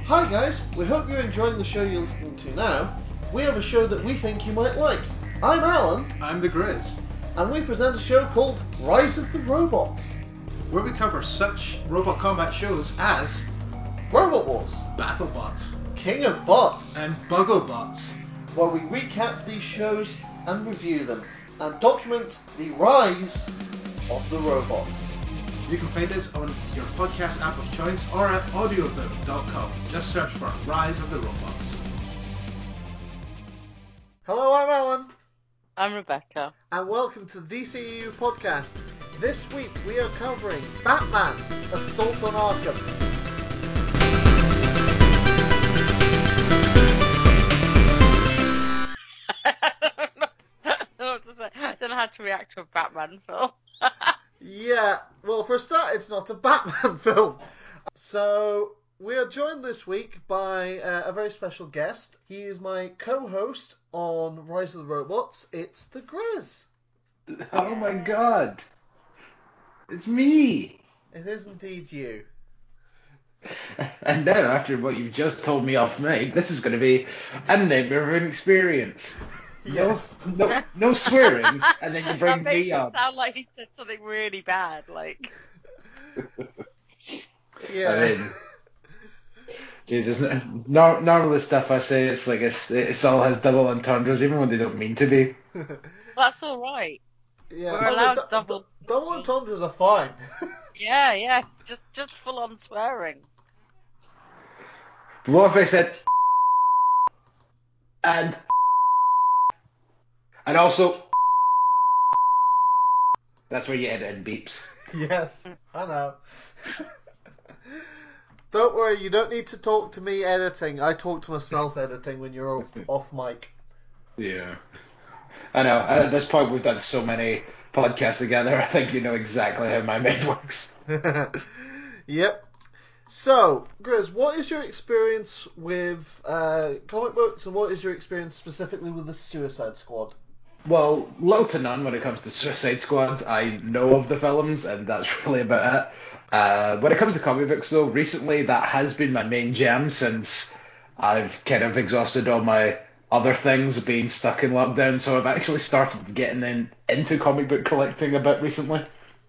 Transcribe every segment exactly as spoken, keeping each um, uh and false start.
Hi guys, we hope you're enjoying the show you're listening to now. We have a show that we think you might like. I'm Alan. I'm the Grizz. And we present a show called Rise of the Robots, where we cover such robot combat shows as Robot Wars, BattleBots, King of Bots, and BuggleBots, where we recap these shows and review them, and document the rise of the robots. You can find us on your podcast app of choice or at audioboom dot com. Just search for Rise of the Robots. Hello, I'm Alan. I'm Rebecca. And welcome to the D C E U podcast. This week we are covering Batman: Assault on Arkham. I don't know how to react to a Batman film. Yeah, well, for a start, it's not a Batman film. So, we are joined this week by uh, a very special guest. He is my co-host on Rise of the Robots. It's the Grizz. Oh my god. It's me. It is indeed you. And now, after what you've just told me off mic, this is going to be a nightmare of an experience. Yes. No, no, no swearing, and then you bring that makes me it up. sound like he said something really bad, like. Yeah. I mean, Jesus, no, normally stuff I say, it's like it's, it's all has double entendres, even when they don't mean to be. That's all right. Yeah. We're no, allowed d- double. D- double entendres are fine. Yeah, yeah. Just, just full on swearing. But what if I said and and also that's where you edit in beeps. Yes, I know. Don't worry, you don't need to talk to me editing. I talk to myself editing when you're off, off mic. Yeah. I know. At this point, we've done so many podcasts together, I think you know exactly how my mind works. Yep. So, Grizz, what is your experience with uh, comic books, and what is your experience specifically with the Suicide Squad? Well, little to none when it comes to Suicide Squad. I know of the films, and that's really about it. Uh, when it comes to comic books, though, recently that has been my main jam since I've kind of exhausted all my other things being stuck in lockdown, so I've actually started getting in, into comic book collecting a bit recently.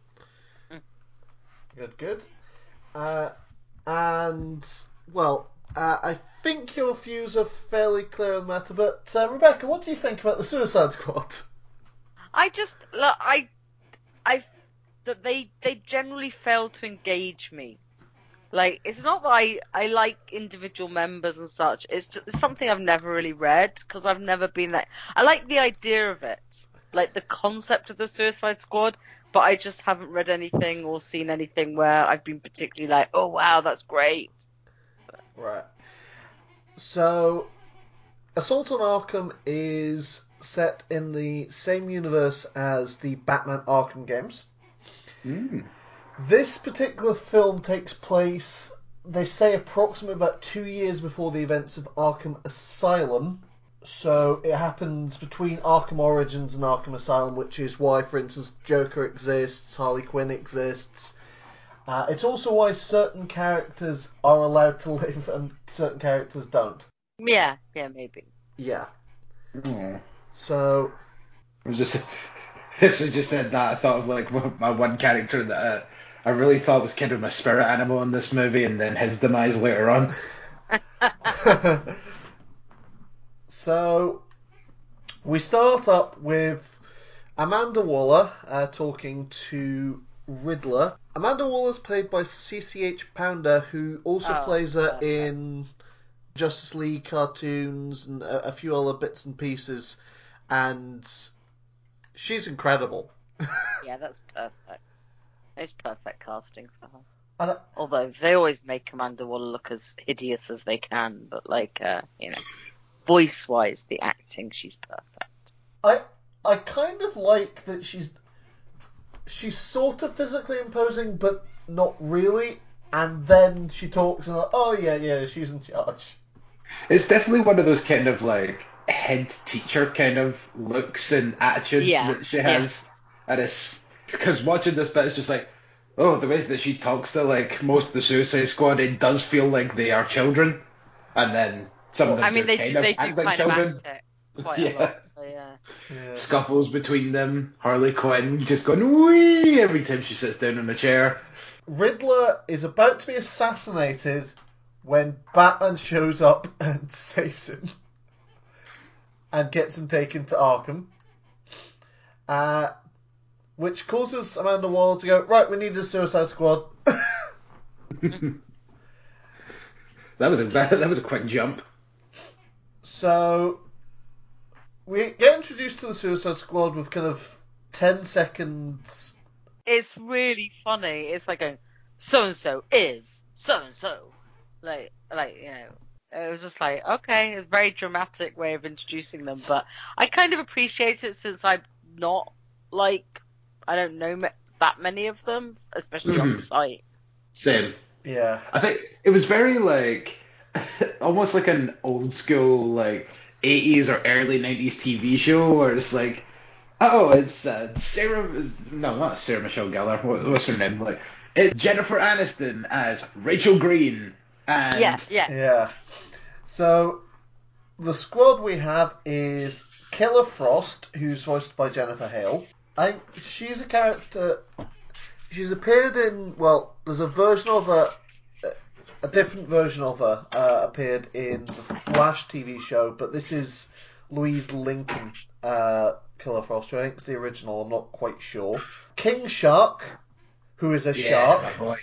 Good, good. Uh, and, well, uh, I think your views are fairly clear on the matter, but uh, Rebecca, what do you think about the Suicide Squad? I just, look, I, I, that they, they generally fail to engage me. Like, it's not that I, I like individual members and such. It's just it's something I've never really read because I've never been that. I like the idea of it, like the concept of the Suicide Squad, but I just haven't read anything or seen anything where I've been particularly like, oh wow, that's great. Right. So, Assault on Arkham is set in the same universe as the Batman Arkham games. Mm. This particular film takes place, they say, approximately about two years before the events of Arkham Asylum. So it happens between Arkham Origins and Arkham Asylum, which is why, for instance, Joker exists, Harley Quinn exists. Uh, it's also why certain characters are allowed to live and certain characters don't. Yeah, yeah, maybe. Yeah. Oh. So... I was just... As I just said that, I thought of like my one character that uh, I really thought was kind of my spirit animal in this movie, and then his demise later on. So, we start up with Amanda Waller uh, talking to Riddler. Amanda Waller is played by C C H Pounder, who also Oh, plays her perfect. in Justice League cartoons and a, a few other bits and pieces, and she's incredible. Yeah, that's perfect. It's perfect casting for her. And I, Although they always make Amanda Waller look as hideous as they can, but like, uh, you know, voice-wise, the acting, she's perfect. I I kind of like that she's she's sort of physically imposing, but not really. And then she talks and like, oh yeah, yeah, she's in charge. It's definitely one of those kind of like head teacher kind of looks and attitudes Yeah, that she has. And it's because watching this bit, it's just like, oh, the way that she talks to like most of the Suicide Squad, it does feel like they are children. and then some of them I mean, do they kind do, of they do act like kind children. of act it quite Yeah. a lot. So yeah. Yeah. Scuffles between them. Harley Quinn just going wee every time she sits down in a chair. Riddler is about to be assassinated when Batman shows up and saves him and gets him taken to Arkham, uh, which causes Amanda Waller to go, right, we need a Suicide Squad. That was a that was a quick jump. So we get introduced to the Suicide Squad with kind of ten seconds. It's really funny. It's like going, so and so is so and so, like like you know. It was just like, okay, it's a very dramatic way of introducing them, but I kind of appreciate it since I'm not like I don't know ma- that many of them, especially on Mhm. site. Same. Yeah. I think it was very like almost like an old school like eighties or early nineties T V show where it's like, oh, it's uh, Sarah. No, not Sarah Michelle Gellar. What, what's her name? Like, it's Jennifer Aniston as Rachel Green, and Yeah, yeah. Yeah. So the squad we have is Killer Frost, who's voiced by Jennifer Hale. I she's a character. She's appeared in well. There's a version of her, a different version of her uh, appeared in the Flash T V show, but this is Louise Lincoln, uh, Killer Frost. I think it's the original. I'm not quite sure. King Shark, who is a yeah, shark. boy.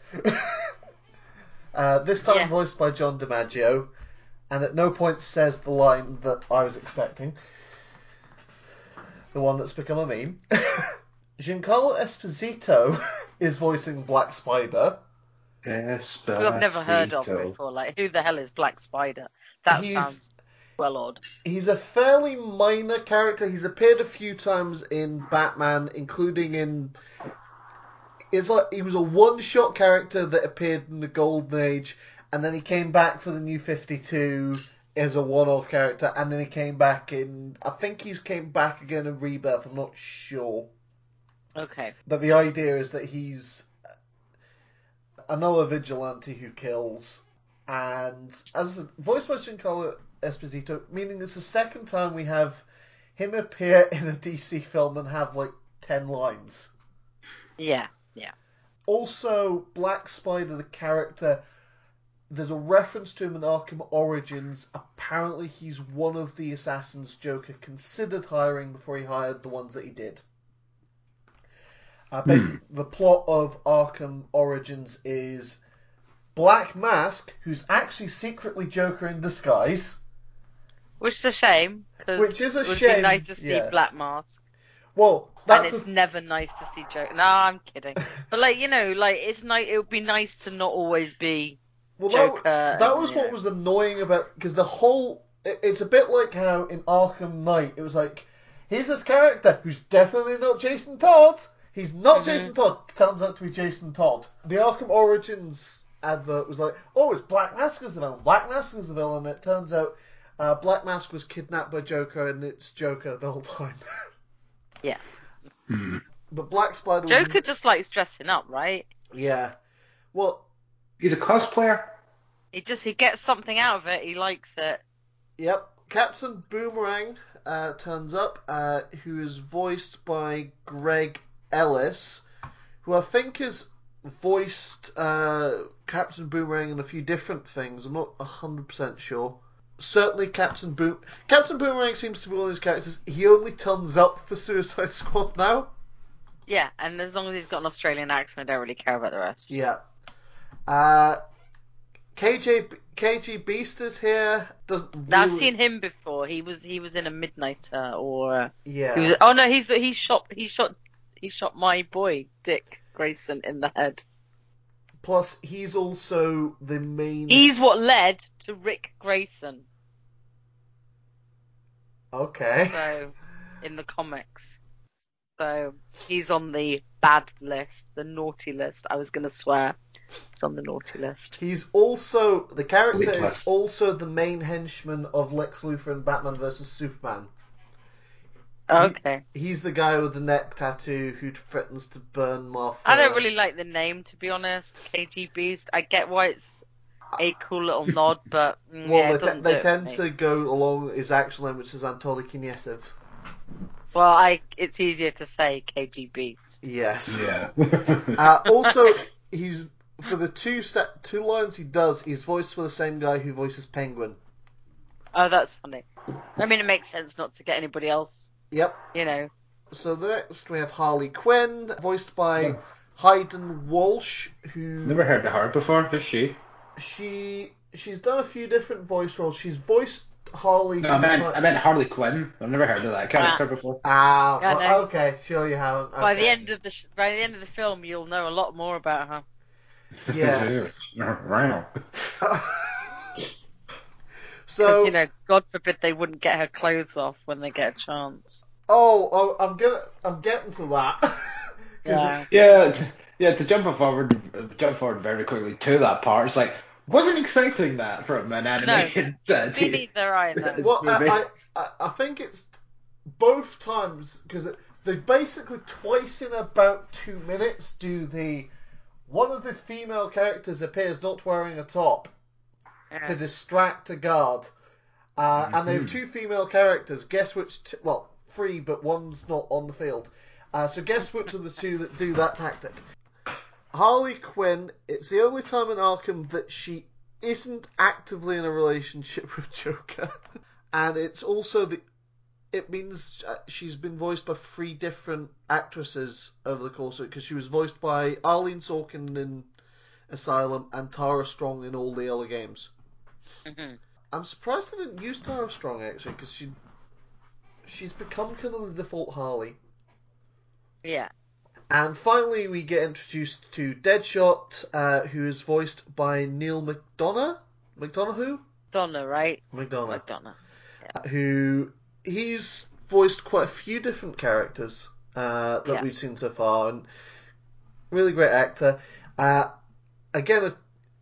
Uh, this time Yeah. voiced by John DiMaggio, and at no point says the line that I was expecting. The one that's become a meme. Giancarlo Esposito is voicing Black Spider. Who I've never heard of Despacito. before. Like, who the hell is Black Spider? That He's- sounds well odd. He's a fairly minor character. He's appeared a few times in Batman, including in. It's like he was a one-shot character that appeared in the Golden Age, and then he came back for the New fifty-two as a one-off character, and then he came back in. I think he's came back again in Rebirth. I'm not sure, Okay. but the idea is that he's another vigilante who kills, and as a voice by Giancarlo Esposito, meaning it's the second time we have him appear in a D C film and have like ten lines. Yeah, yeah. Also, Black Spider, the character, there's a reference to him in Arkham Origins. Apparently, he's one of the assassins Joker considered hiring before he hired the ones that he did. Uh, basically, the plot of Arkham Origins is Black Mask, who's actually secretly Joker in disguise. Which is a shame, because Which is a it would shame, be nice to see yes. Black Mask. Well, And that's it's the... never nice to see Joker. No, I'm kidding. But, like, you know, like, it's nice. It would be nice to not always be Well, Joker. that, that and, was you what know. was annoying about, because the whole, it, it's a bit like how in Arkham Knight it was like, here's this character who's definitely not Jason Todd. He's not Mhm. Jason Todd. Turns out to be Jason Todd. The Arkham Origins advert was like, oh, it's Black Mask as the villain. Black Mask as the villain. And it turns out uh, Black Mask was kidnapped by Joker, and it's Joker the whole time. Yeah. Hmm. But Black Spider was... Joker just likes dressing up, right? Yeah. Well, He's a cosplayer. He just he gets something out of it. He likes it. yep. Captain Boomerang uh, turns up, uh, who is voiced by Greg Ellis, who I think has voiced uh, Captain Boomerang in a few different things. I'm not one hundred percent sure. Certainly Captain Boom... Captain Boomerang seems to be one of those characters. He only turns up for Suicide Squad now. Yeah, and as long as he's got an Australian accent, I don't really care about the rest. Yeah. Uh, K J K G Beast is here. Doesn't really... Now I've seen him before. He was he was in a Midnighter or Yeah. he was. Oh no, he's he shot he shot he shot my boy Dick Grayson in the head. Plus, he's also the main... He's what led to Rick Grayson. Okay. So, in the comics. So, he's on the bad list, the naughty list. I was going to swear. He's on the naughty list. He's also... The character Bleep is list. also the main henchman of Lex Luthor in Batman versus Superman. Okay. He's the guy with the neck tattoo who threatens to burn Martha. I don't really like the name, to be honest. K G Beast. I get why it's a cool little nod, but mm, Well, yeah, they, it te- doesn't they do it for tend me. to go along his actual name, which is Anatoly Kinesev. Well, I it's easier to say K G Beast. Yes. Yeah. Uh, also, he's for the two set two lines he does, he's voiced for the same guy who voices Penguin. Oh, that's funny. I mean, it makes sense not to get anybody else, Yep. you know. So next we have Harley Quinn, voiced by Hayden Walsh, who Never heard of her before, has she? she she's done a few different voice roles. She's voiced Harley. No, I meant, I meant Harley Quinn. I've never heard of that character before. Ah, I well, know. okay, sure you haven't. Okay. By the end of the sh- by the end of the film, you'll know a lot more about her. Yes. Wow. Because So, you know, God forbid they wouldn't get her clothes off when they get a chance. oh, oh, I'm gonna, I'm getting to that. 'Cause Yeah. Yeah, t- yeah. To jump forward, jump forward very quickly to that part. It's like wasn't expecting that from an animated uh, Me t- neither either. Well, movie. I, I, I think it's both times because they basically twice in about two minutes do the one of the female characters appears not wearing a top Yeah. to distract a guard, uh, and they have Mhm. two female characters. Guess which? T- well, three, but one's not on the field. Uh, so guess which of the two that do that tactic? Harley Quinn. It's the only time in Arkham that she isn't actively in a relationship with Joker, and it's also the. It means uh, she's been voiced by three different actresses over the course of it, because she was voiced by Arlene Sorkin in Asylum and Tara Strong in all the other games. Mhm. I'm surprised they didn't use Tara Strong actually, because she she's become kind of the default Harley. Yeah. And finally, we get introduced to Deadshot, uh, who is voiced by Neil McDonough. McDonough? Donna, right? McDonough. McDonough. Who he's voiced quite a few different characters uh, that Yeah. we've seen so far, and really great actor. Uh, again, a,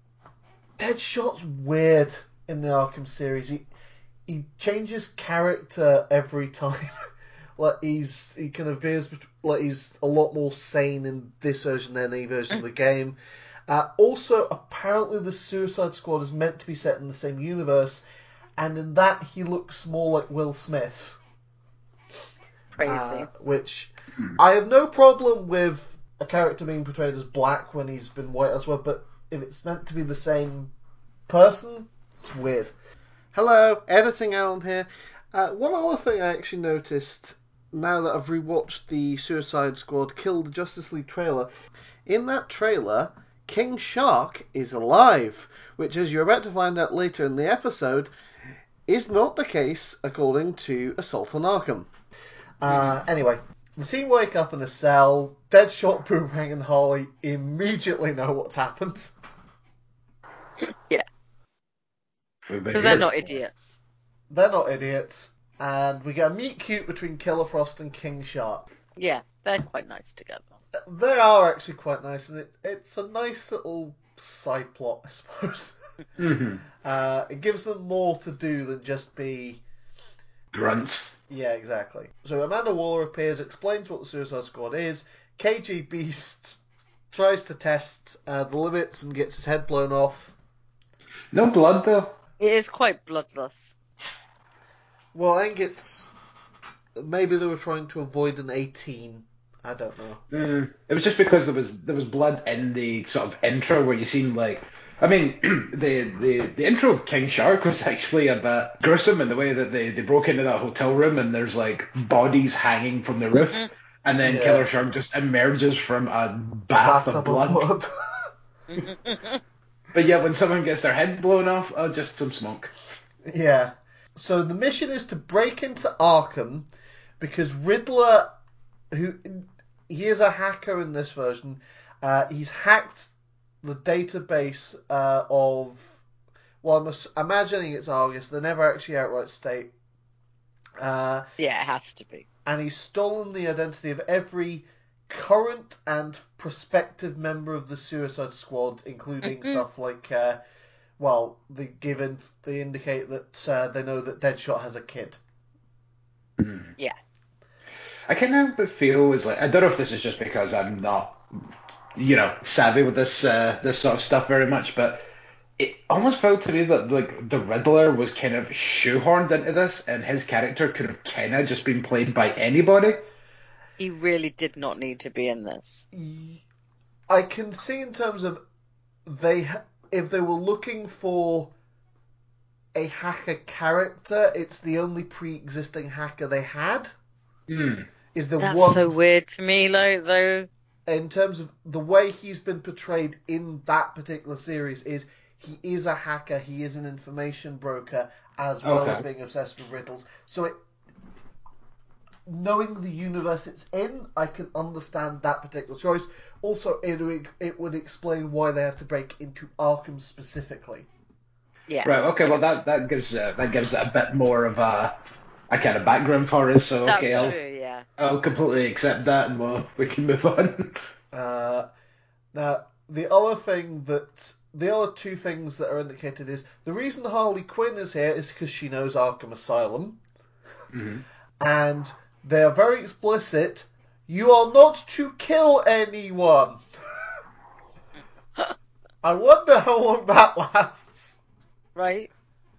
Deadshot's weird in the Arkham series. He he changes character every time. Like he's he kind of veers bet- like he's a lot more sane in this version than any version of the game. Uh, also, apparently, the Suicide Squad is meant to be set in the same universe, and in that he looks more like Will Smith. Crazy. Uh, which I have no problem with a character being portrayed as black when he's been white as well, but if it's meant to be the same person, it's weird. Hello, Editing Alan here. Uh, one other thing I actually noticed now that I've rewatched the Suicide Squad Kill the Justice League trailer, in that trailer, King Shark is alive, which, as you're about to find out later in the episode, is not the case according to Assault on Arkham. Uh, anyway, the team wake up in a cell. Deadshot, Boomerang, and Harley immediately know what's happened. Yeah. We've been Because they're here. not idiots. They're not idiots. And we get a meet cute between Killer Frost and King Shark. Yeah, they're quite nice together. They are actually quite nice, and it, it's a nice little side plot, I suppose. Mhm. Uh, it gives them more to do than just be... Grunts. Yeah, exactly. So Amanda Waller appears, explains what the Suicide Squad is. K G Beast tries to test uh, the limits and gets his head blown off. No blood though. It is quite bloodless. Well, I think it's... Maybe they were trying to avoid an eighteen. I don't know. Mm. It was just because there was there was blood in the sort of intro where you seen like. I mean, the, the the intro of King Shark was actually a bit gruesome in the way that they, they broke into that hotel room and there's like bodies hanging from the roof, Mhm. and then Yeah. Killer Shark just emerges from a bath of blood. But yeah, when someone gets their head blown off, oh, just some smoke. Yeah. So the mission is to break into Arkham because Riddler, who he is a hacker in this version, uh, he's hacked the database uh, of. Well, I'm ass- imagining it's Argus. They never actually outright state. Uh, Yeah, it has to be. and he's stolen the identity of every current and prospective member of the Suicide Squad, including Mhm. stuff like, uh, well, they given they indicate that uh, they know that Deadshot has a kid. Mm. Yeah. I kind of feel is like I don't know if this is just because I'm not, you know, savvy with this uh, this sort of stuff very much, but it almost almost felt to me that like the Riddler was kind of shoehorned into this, and his character could have kind of just been played by anybody. He really did not need to be in this. I can see in terms of they ha- if they were looking for a hacker character, it's the only pre-existing hacker they had. Mm. Is the That's one so weird to me, like, though. In terms of the way he's been portrayed in that particular series, is he is a hacker, he is an information broker, as well Okay. as being obsessed with riddles. So it, knowing the universe it's in, I can understand that particular choice. Also, it would, it would explain why they have to break into Arkham specifically. Yeah. Right. Okay. Well, that that gives uh, that gives it a bit more of a a kind of background for us. So That's okay, I'll true, yeah. I'll completely accept that, and we'll, we can move on. Uh, now, the other thing that the other two things that are indicated is the reason Harley Quinn is here is because she knows Arkham Asylum, Mm-hmm. and they are very explicit. You are not to kill anyone. I wonder how long that lasts. Right?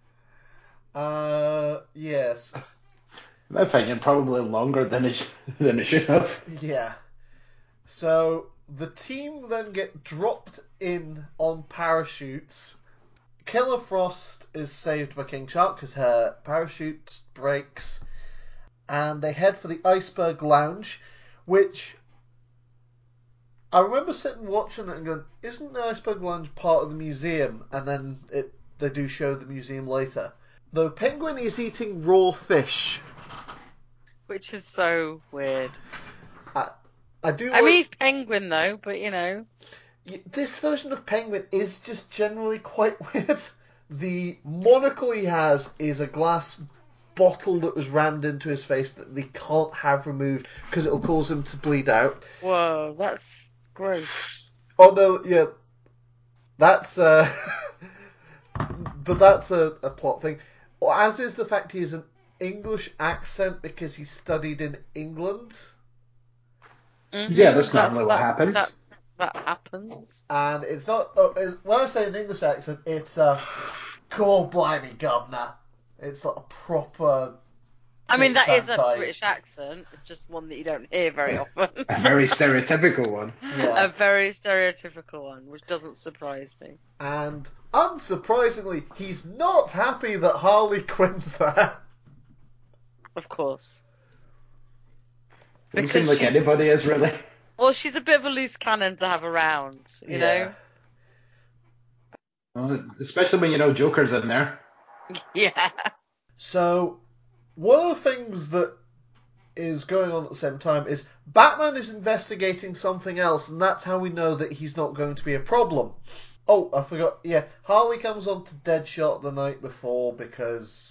Uh, yes, In my opinion, probably longer than it sh- than it should have. yeah. So the team then get dropped in on parachutes. Killer Frost is saved by King Shark because her parachute breaks, and they head for the Iceberg Lounge, which I remember sitting watching it and going, isn't the Iceberg Lounge part of the museum? And then it they do show the museum later. The Penguin is eating raw fish. Which is so weird. I, I do I like... mean, he's Penguin, though, but, you know. This version of Penguin is just generally quite weird. The monocle he has is a glass bottle that was rammed into his face that they can't have removed because it'll cause him to bleed out. Whoa, that's gross. Oh no, yeah, that's uh, but that's a, a plot thing. Well, as is the fact he has an English accent because he studied in England, Mm-hmm. Yeah, that's normally what that, happens. That, that happens. and it's not. Oh, it's, when I say an English accent, it's a "God blimey, governor." It's like a proper. I mean, that is a type. British accent. It's just one that you don't hear very often. A very stereotypical one. Yeah. A very stereotypical one, which doesn't surprise me. And unsurprisingly, he's not happy that Harley Quinn's there. Of course. Doesn't Because seem like she's- anybody is really. Well, she's a bit of a loose cannon to have around, you Yeah. Well, especially when you know Joker's in there. know? Yeah. So, one of the things that is going on at the same time is Batman is investigating something else, and that's how we know that he's not going to be a problem. Oh, I forgot. Yeah, Harley comes on to Deadshot the night before because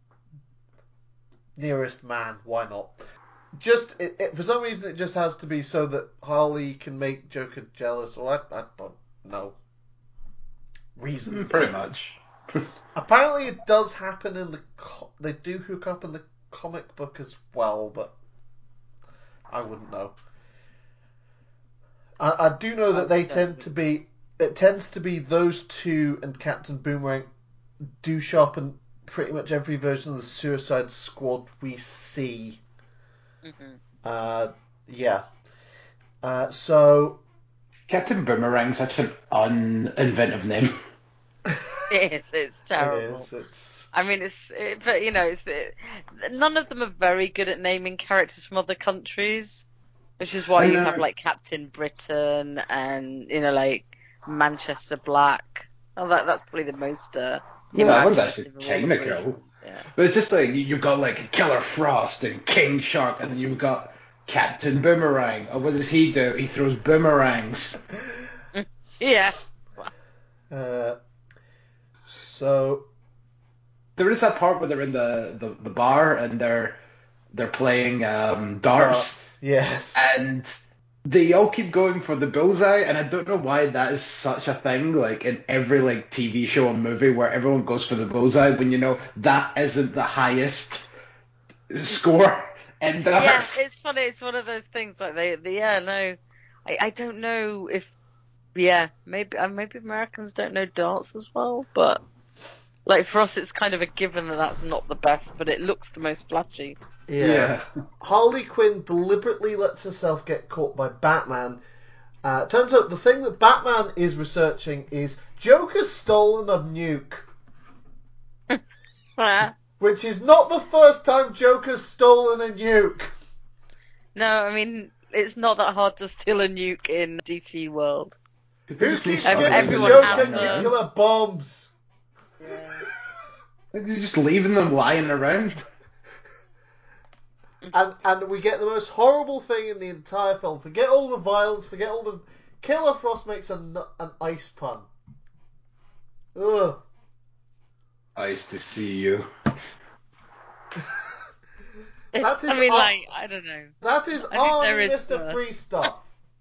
nearest man, why not? Just it, it, for some reason, it just has to be so that Harley can make Joker jealous, or I, I don't know reasons. Pretty much. Apparently, it does happen in the. Co- they do hook up in the comic book as well, but I wouldn't know. I, I do know that they tend to be. It tends to be those two and Captain Boomerang do show up in pretty much every version of the Suicide Squad we see. Mm-hmm. Uh, yeah. Uh, so. Captain Boomerang's such an uninventive name. It is. It's terrible. It is. It's. I mean, it's. It, but you know, it's. It, none of them are very good at naming characters from other countries, which is why I you know. have like Captain Britain and you know like Manchester Black. Oh, that that's probably the most. Uh, Yeah, that one's imaginative actually of all the kinda British cool. ones, Yeah. But it's just like you've got like Killer Frost and King Shark, and then you've got Captain Boomerang. Oh, what does he do? He throws boomerangs. Yeah. Uh, so. There is that part where they're in the, the, the bar and they're they're playing um, darts, Yes. and they all keep going for the bullseye, and I don't know why that is such a thing. Like in every like T V show and movie where everyone goes for the bullseye, when you know that isn't the highest score in Yeah, darts. it's funny. It's one of those things like they. they yeah, no, I I don't know if Yeah, maybe uh, maybe Americans don't know darts as well, but like for us, it's kind of a given that that's not the best, but it looks the most flashy. Yeah. Harley Quinn deliberately lets herself get caught by Batman. Uh, turns out the thing that Batman is researching is Joker's stolen a nuke. Which is not the first time Joker's stolen a nuke. No, I mean, it's not that hard to steal a nuke in D C World. Who keeps Every- getting everyone Joker has nuclear bombs? Yeah. They're just leaving them lying around. And and we get the most horrible thing in the entire film. Forget all the violence, forget all the... Killer Frost makes an, an ice pun. Ugh. Nice to see you. That is I mean, ar- like, I don't know. That is I think there Arnie is Mister worse. Free stuff.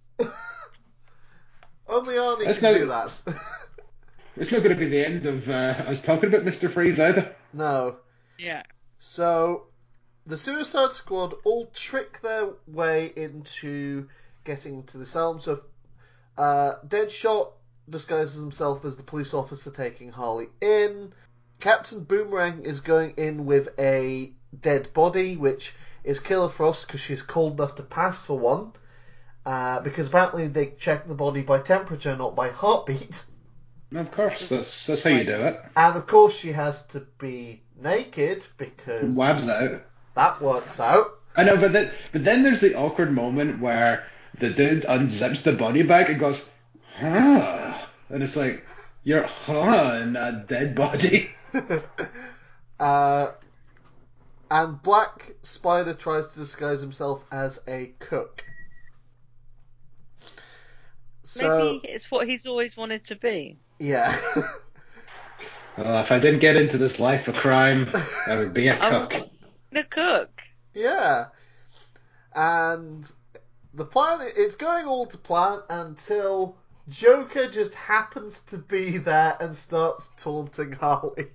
Only Arnie That's can not- do that. It's not going to be the end of uh, us talking about Mister Freeze either. No. Yeah. So, the Suicide Squad all trick their way into getting to the asylum. So, uh, Deadshot disguises himself as the police officer taking Harley in. Captain Boomerang is going in with a dead body, which is Killer Frost because she's cold enough to pass for one. Uh, because apparently they check the body by temperature, not by heartbeat. Of course, that's that's how you do it. And of course she has to be naked because Wabs out. that works out. I know, but then but then there's the awkward moment where the dude unzips the body bag and goes, huh, and it's like, you're huh in a dead body. uh, and Black Spider tries to disguise himself as a cook. So, Maybe it's what he's always wanted to be. yeah. Well, if I didn't get into this life of crime, I would be a I'm cook. a cook. Yeah. And the plan, it's going all to plan until Joker just happens to be there and starts taunting Harley.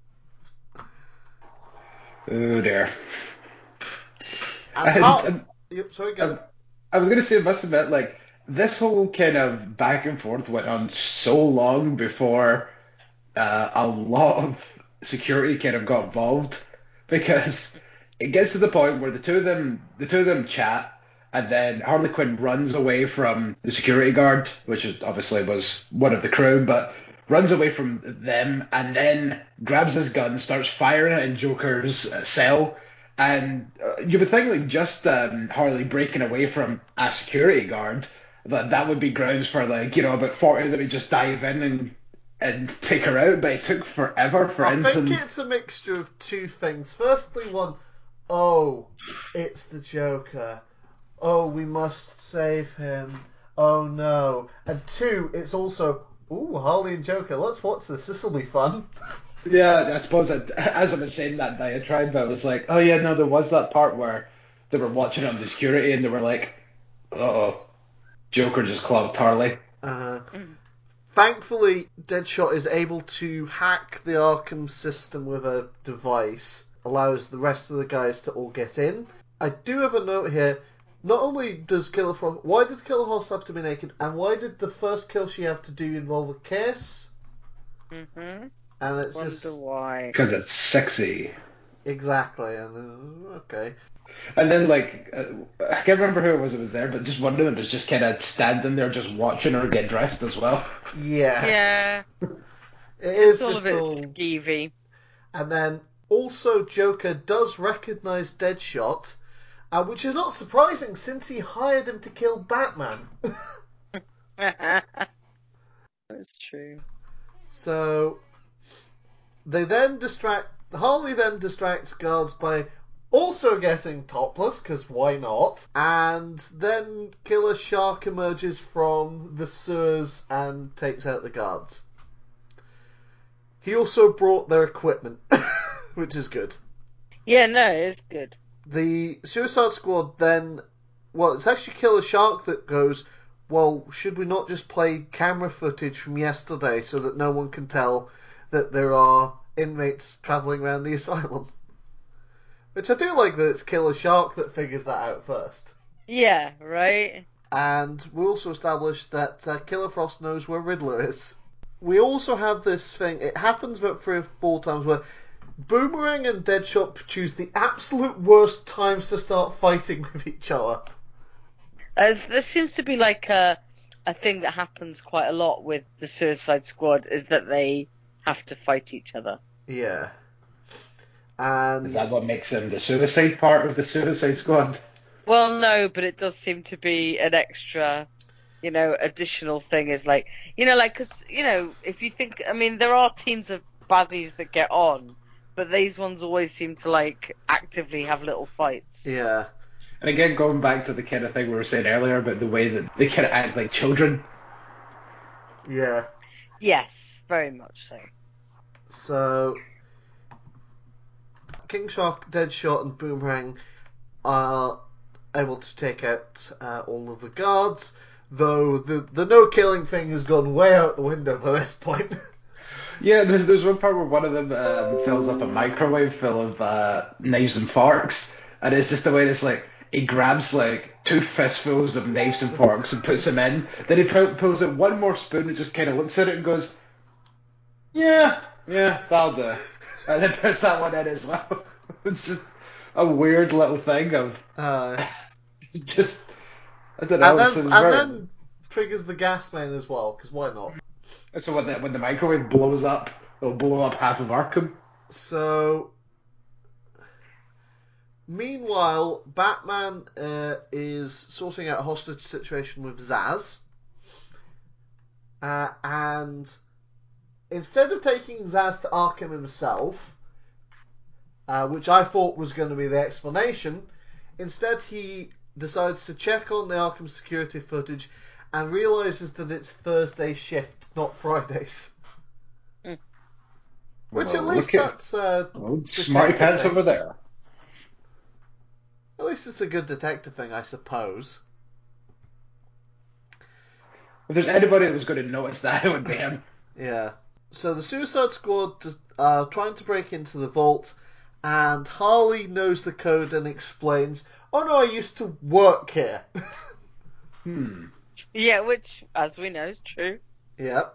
Oh dear. And And, Har- um, yep, sorry, go. um, I was going to say, I must admit, like, this whole kind of back and forth went on so long before uh, a lot of security kind of got involved, because it gets to the point where the two of them, the two of them chat, and then Harley Quinn runs away from the security guard, which is, obviously was one of the crew, but runs away from them, and then grabs his gun, starts firing it in Joker's uh, cell. And uh, you would think, like, just um, Harley breaking away from a security guard, that that would be grounds for, like, you know, about forty that would just dive in and and take her out, but it took forever for I anything. think it's a mixture of two things. Firstly, one, oh, it's the Joker. Oh, we must save him. Oh no. And two, it's also, ooh, Harley and Joker, let's watch this. This will be fun. Yeah, I suppose that, as I was saying that diatribe, I was like, oh yeah, no, there was that part where they were watching on the security and they were like, uh-oh, Joker just clogged Harley. Uh-huh. Mm. Thankfully, Deadshot is able to hack the Arkham system with a device, allows the rest of the guys to all get in. I do have a note here. Not only does Killer Frost... Why did Killer Frost have to be naked? And why did the first kill she have to do involve a kiss? Mm-hmm. And it's Wonder just... why. Because it's sexy. Exactly. And, uh, okay. And then, like, uh, I can't remember who it was that was there, but just one of them was just kind of standing there just watching her get dressed as well. Yes. Yeah. It is It's all a just bit all... skeevy. And then also Joker does recognise Deadshot, uh, which is not surprising since he hired him to kill Batman. That's true. So they then distract. Harley then distracts guards by also getting topless, because why not? And then Killer Shark emerges from the sewers and takes out the guards. He also brought their equipment, which is good. Yeah, no, it's good. The Suicide Squad then, well, it's actually Killer Shark that goes, well, should we not just play camera footage from yesterday so that no one can tell that there are inmates travelling around the asylum? Which I do like that it's Killer Shark that figures that out first. Yeah, right? And we also established that uh, Killer Frost knows where Riddler is. We also have this thing, it happens about three or four times, where Boomerang and Deadshot choose the absolute worst times to start fighting with each other. Uh, there seems to be like a, a thing that happens quite a lot with the Suicide Squad, is that they have to fight each other. Yeah. And Is that what makes him the suicide part of the Suicide Squad? Well, no, but it does seem to be an extra, you know, additional thing. Is like, you know, like, because, you know, if you think, I mean, there are teams of baddies that get on, but these ones always seem to, like, actively have little fights. Yeah. And again, going back to the kind of thing we were saying earlier about the way that they kind of act like children. Yeah. Yes, very much so. So, King Shark, Deadshot, and Boomerang are able to take out uh, all of the guards, though the the no killing thing has gone way out the window by this point. Yeah, there's, there's one part where one of them um, fills up a microwave full of uh, knives and forks, and it's just the way it's like, he grabs like two fistfuls of knives and forks and puts them in, then he pu- pulls out one more spoon and just kind of looks at it and goes, yeah, yeah, that'll do. And then puts that one in as well. It's just a weird little thing of Uh, just, I don't know. and then, it's, it's and very, then triggers the gas main as well, because why not? so when the, when the microwave blows up, it'll blow up half of Arkham. So, meanwhile, Batman uh, is sorting out a hostage situation with Zaz. Uh, and instead of taking Zaz to Arkham himself, uh, which I thought was going to be the explanation, instead he decides to check on the Arkham security footage and realizes that it's Thursday shift, not Fridays. Mm. Which Well, at least look at- that's uh, Oh, smarty detective pants thing. over there. At least it's a good detective thing, I suppose. If there's anybody that was going to notice that, it would be him. Yeah. So the Suicide Squad are trying to break into the vault, and Harley knows the code and explains, "Oh no, I used to work here." Hmm. Yeah, which, as we know, is true. Yep.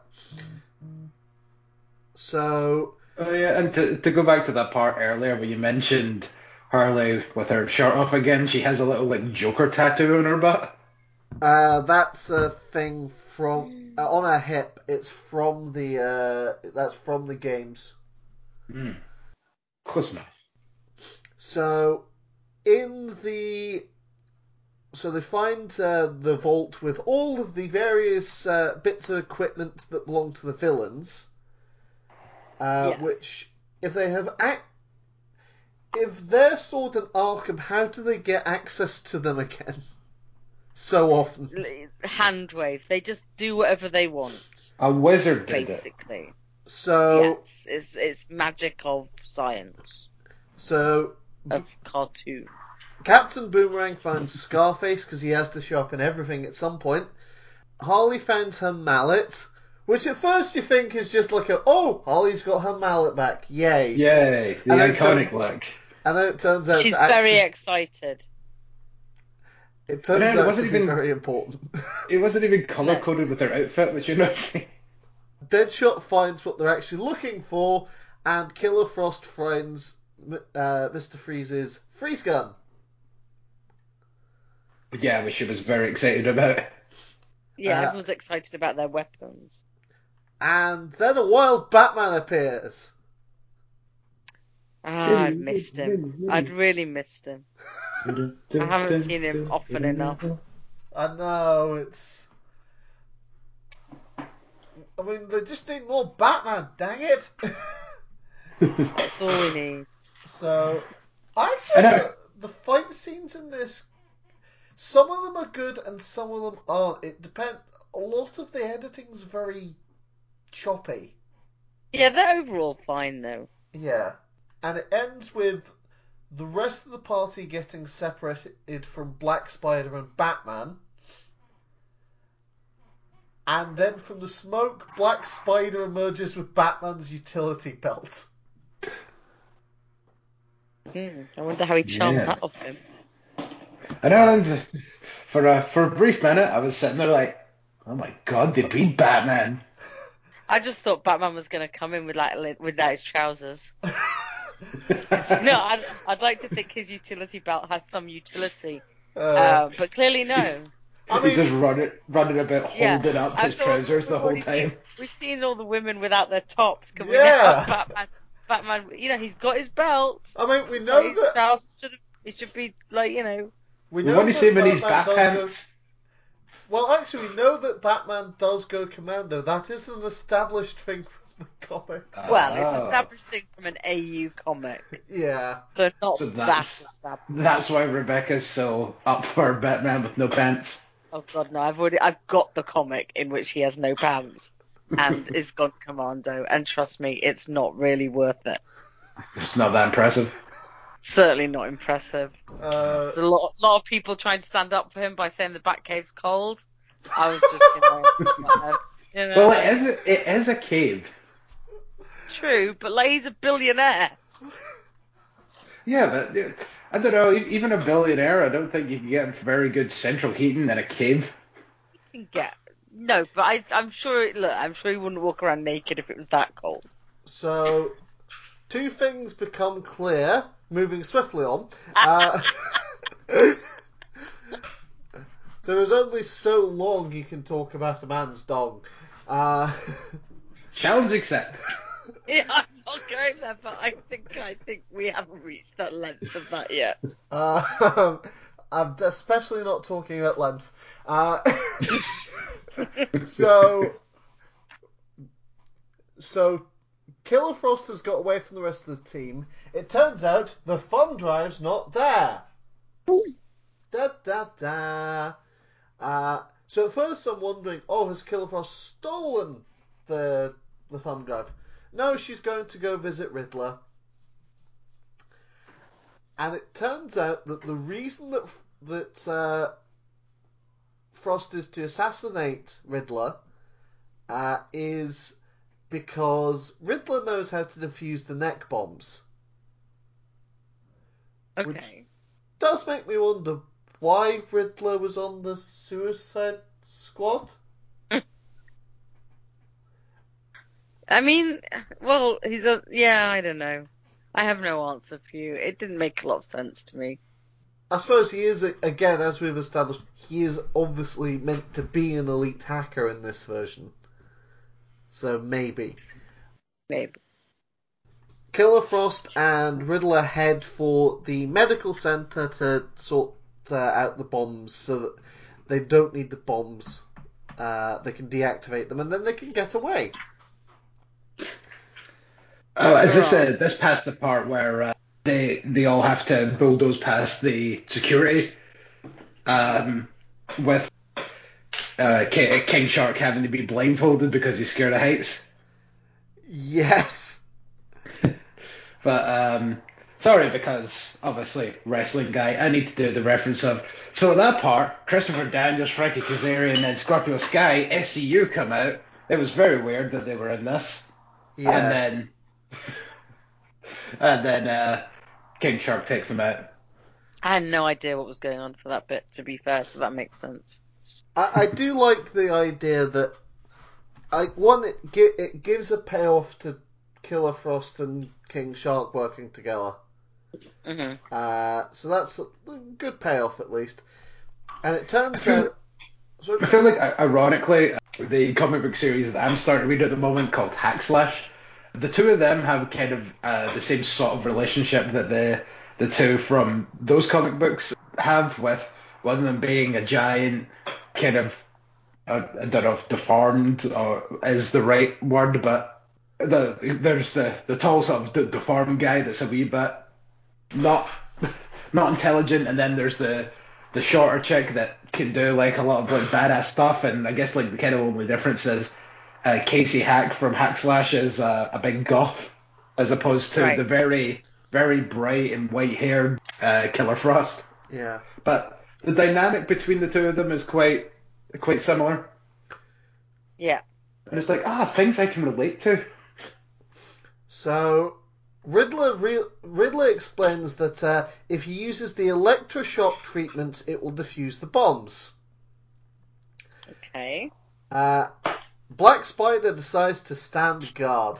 So, Oh yeah, and to to go back to that part earlier where you mentioned Harley with her shirt off again, she has a little like Joker tattoo on her butt. uh, that's a thing from uh, on her hip. It's from the uh, that's from the games. Hmm. Close enough. So, in the so they find uh, the vault with all of the various uh, bits of equipment that belong to the villains. Uh, Yeah. Which, if they have ac- if they're stored in Arkham, how do they get access to them again? So often. L- Hand wave. They just do whatever they want, A wizard did it. basically. So Yes, it's it's magic of science, so of cartoon. Captain Boomerang finds Scarface because he has to show up in everything at some point. Harley finds her mallet, which at first you think is just like a oh, Harley's got her mallet back, yay! Yay, the And then iconic to- look. And then it turns out She's to actually, very excited. it turns And it out wasn't to be even- very important. It wasn't even color No. coded with her outfit, which you know. Deadshot finds what they're actually looking for, and Killer Frost finds uh, Mister Freeze's freeze gun. Yeah, which she was very excited about. Yeah, Uh, everyone's excited about their weapons. And then a wild Batman appears. Ah, I'd missed him. I'd really missed him. I haven't seen him often enough. I know, it's... I mean, they just need more Batman, dang it! That's all we need. So, I actually I know. think the fight scenes in this, some of them are good and some of them aren't. It depends. A lot of the editing's very choppy. Yeah, they're overall fine though. Yeah. And it ends with the rest of the party getting separated from Black Spider and Batman. And then from the smoke, Black Spider emerges with Batman's utility belt. Hmm, I wonder how he charmed Yes. that off him. I know, and for a for a brief minute, I was sitting there like, oh my god, they beat Batman. I just thought Batman was going to come in with like without his trousers. No, I'd, I'd like to think his utility belt has some utility, Uh, uh, but clearly no. I He's mean, just running running about, Yeah, holding up his after all, trousers the we've whole already time. Seen, we've seen all the women without their tops. Can we Yeah. now have Batman? Batman, you know, he's got his belt. I mean, we Like, know his that trousers should have, it should be like, you know. we We know want to that see him in his Batman bat does go. pants. Well, actually, we know that Batman does go commando. That is an established thing from the comic. Well, it's Ah. established thing from an A U comic, Yeah. so not So that that's established. that's why Rebecca's so up for Batman with no pants. Oh God, no! I've already, I've got the comic in which he has no pants and is gone commando, and trust me, it's not really worth it. It's not that impressive. Certainly not impressive. Uh, There's a lot, lot of people trying to stand up for him by saying the Batcave's cold. I was just, you know, whatever, you know. Well, it is a, it is a cave. True, but like he's a billionaire. Yeah, but uh, I don't know. e- Even a billionaire, I don't think you can get very good central heating in a cave. You can get no, but I, I'm sure. Look, I'm sure he wouldn't walk around naked if it was that cold. so, two things become clear. Moving swiftly on. Uh, there is only so long you can talk about a man's dong. Uh, Challenge accepted. Yeah, I'm not going there, but I think I think we haven't reached that length of that yet. uh, I'm especially not talking about length. Uh, so, so Killer Frost has got away from the rest of the team. It turns out the fun drive's not there. Da da da. Uh, so at first I'm wondering, oh, has Killer Frost stolen the the thumb drive? No, she's going to go visit Riddler. And it turns out that the reason that that uh, Frost is to assassinate Riddler uh, is because Riddler knows how to defuse the neck bombs. Okay. Does make me wonder why Riddler was on the Suicide Squad. I mean, well, he's a yeah. I don't know. I have no answer for you. It didn't make a lot of sense to me. I suppose he is, again, as we've established, he is obviously meant to be an elite hacker in this version. So maybe. Maybe. Killer Frost and Riddler head for the medical center to sort uh, out the bombs so that they don't need the bombs. Uh, they can deactivate them and then they can get away. Oh, is this Right. uh, this past the part where uh, they they all have to bulldoze past the security, um, with uh, K- King Shark having to be blindfolded because he's scared of heights? Yes. But um, sorry, because obviously wrestling guy, I need to do the reference of. So at that part, Christopher Daniels, Frankie Kazarian, and Scorpio Sky, S C U come out. It was very weird that they were in this. Yes. And then, and then uh, King Shark takes them out. I had no idea what was going on for that bit, to be fair, so that makes sense. I, I do like the idea that, I one, it, gi- it gives a payoff to Killer Frost and King Shark working together. hmm Uh, so that's a good payoff at least. And it turns I feel- out. So, I feel like, uh, ironically, uh, the comic book series that I'm starting to read at the moment called Hack Slash, the two of them have kind of uh, the same sort of relationship that the the two from those comic books have, with one of them being a giant, kind of, uh, I don't know if deformed or is the right word, but the there's the, the tall sort of de- deformed guy that's a wee bit not not intelligent, and then there's the the shorter chick that can do like a lot of like badass stuff, and I guess like the kind of only difference is uh, Casey Hack from Hack Slash is uh, a big goth, as opposed to Right. the very very bright and white haired uh, Killer Frost. yeah. But the dynamic between the two of them is quite quite similar, Yeah. and it's like ah things I can relate to. So, Riddler re- Riddler explains that uh, if he uses the electroshock treatments, it will defuse the bombs. Okay. Uh, Black Spider decides to stand guard.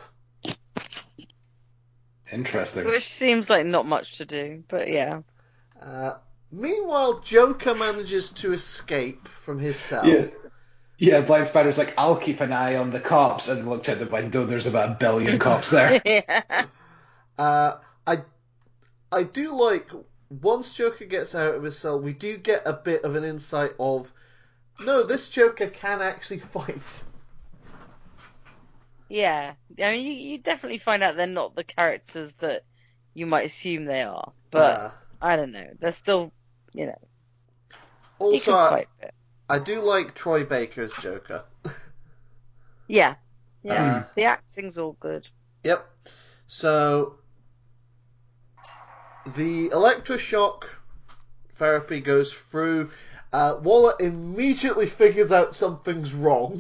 Interesting. Which seems like not much to do, but yeah. Uh, meanwhile, Joker manages to escape from his cell. Yeah. Yeah, Black Spider's like, I'll keep an eye on the cops, and looked out the window, there's about a billion cops there. Yeah. Uh, I, I do like, once Joker gets out of his cell, we do get a bit of an insight of, no, this Joker can actually fight. Yeah. I mean, you, you definitely find out they're not the characters that you might assume they are. But, Uh, I don't know. They're still, you know, he also, can I, fight a bit. I do like Troy Baker's Joker. Yeah. Yeah. Uh, The acting's all good. Yep. So, the electroshock therapy goes through. Uh, Waller immediately figures out something's wrong.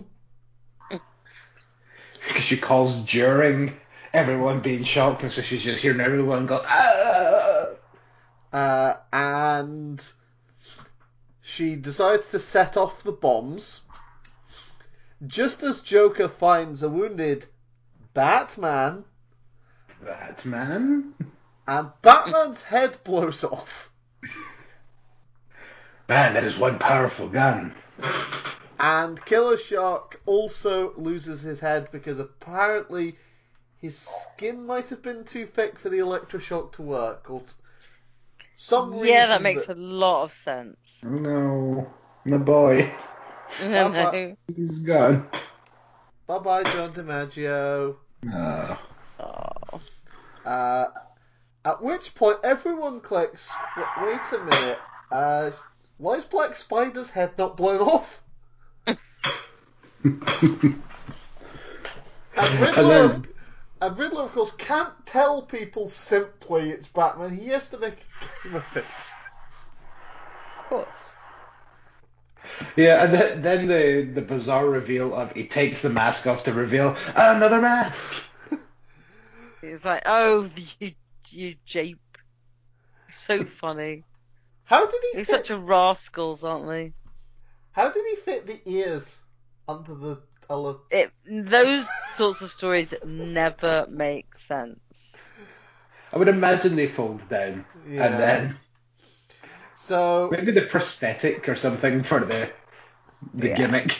Because she calls during everyone being shocked, and so she's just hearing everyone go, ah! Uh, and she decides to set off the bombs. Just as Joker finds a wounded Batman, Batman? and Batman's head blows off. Man, that is one powerful gun. And Killer Shark also loses his head because apparently his skin might have been too thick for the electroshock to work, or t- some reason. Yeah, that makes a lot of sense. No, my boy. I Bye-bye. know. He's gone. Bye bye, John DiMaggio. Oh. Oh. Uh, at which point everyone clicks. W- wait a minute. Uh, why is Black Spider's head not blown off? And Riddler, And then- and Riddler, of course, can't tell people simply it's Batman. He has to make a game of it. Of course. Yeah, and then, then the, the bizarre reveal of he takes the mask off to reveal another mask. It's like, oh, you, you jape. So funny. How did he They're fit? such a rascals, aren't they? How did he fit the ears under the tele? It, those sorts of stories never make sense. I would imagine they fold down, Yeah. and then So maybe the prosthetic or something for the the Yeah. gimmick.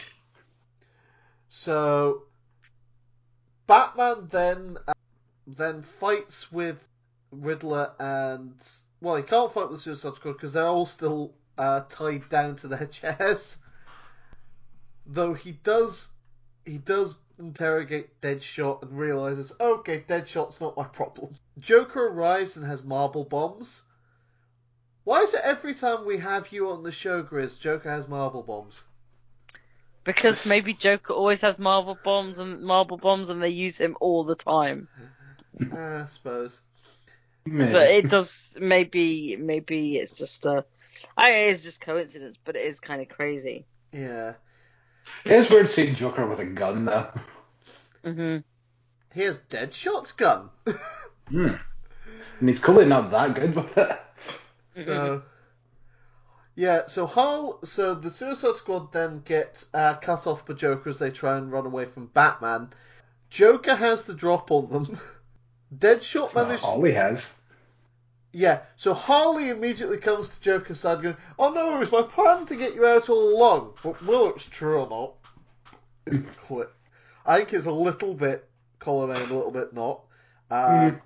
So Batman then uh, then fights with Riddler and well, he can't fight with the Suicide Squad because they're all still uh, tied down to their chairs. Though he does he does interrogate Deadshot and realizes, okay, Deadshot's not my problem. Joker arrives and has marble bombs. Why is it every time we have you on the show, Grizz, Joker has marble bombs? Because maybe Joker always has marble bombs and marble bombs, and they use him all the time. uh, I suppose. Maybe. So it does. Maybe, maybe it's just a. I it's just coincidence, but it is kind of crazy. Yeah. It is weird seeing Joker with a gun, though. hmm He has Deadshot's gun. Hmm. And he's clearly not that good with it. So, yeah, so Harl, so the Suicide Squad then get uh, cut off by Joker as they try and run away from Batman. Joker has the drop on them. Deadshot That's not manages. all he has. Yeah, so Harley immediately comes to Joker's side going, oh no, it was my plan to get you out all along. But whether it's true or not, is the clip. I think it's a little bit column A and a little bit not. Um, Mm.